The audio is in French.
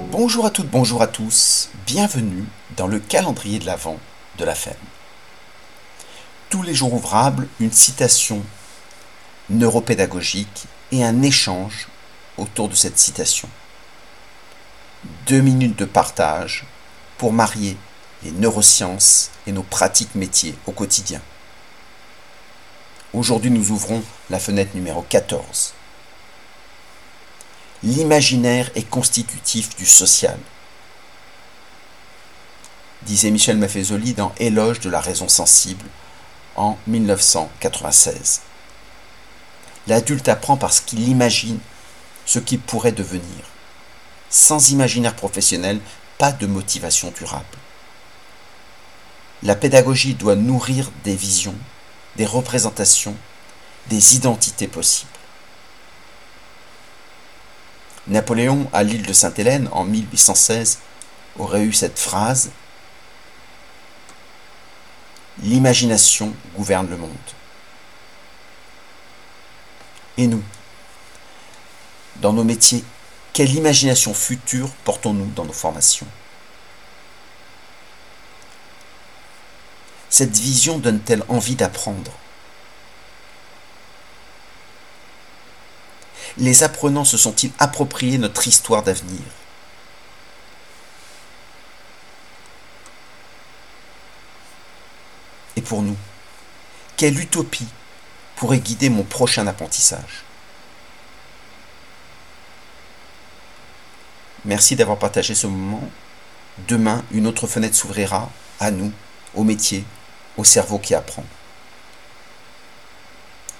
Bonjour à toutes, bonjour à tous, bienvenue dans le calendrier de l'Avent de la FEM. Tous les jours ouvrables, une citation neuropédagogique et un échange autour de cette citation. 2 minutes de partage pour marier les neurosciences et nos pratiques métiers au quotidien. Aujourd'hui, nous ouvrons la fenêtre numéro 14. L'imaginaire est constitutif du social, disait Michel Maffezoli dans Éloge de la raison sensible en 1996. L'adulte apprend parce qu'il imagine ce qu'il pourrait devenir. Sans imaginaire professionnel, pas de motivation durable. La pédagogie doit nourrir des visions, des représentations, des identités possibles. Napoléon, à l'île de Sainte-Hélène, en 1816, aurait eu cette phrase : « L'imagination gouverne le monde ». Et nous, dans nos métiers, quelle imagination future portons-nous dans nos formations ? Cette vision donne-t-elle envie d'apprendre ? Les apprenants se sont-ils approprié notre histoire d'avenir ? Et pour nous, quelle utopie pourrait guider mon prochain apprentissage ? Merci d'avoir partagé ce moment. Demain, une autre fenêtre s'ouvrira à nous, au métier, au cerveau qui apprend.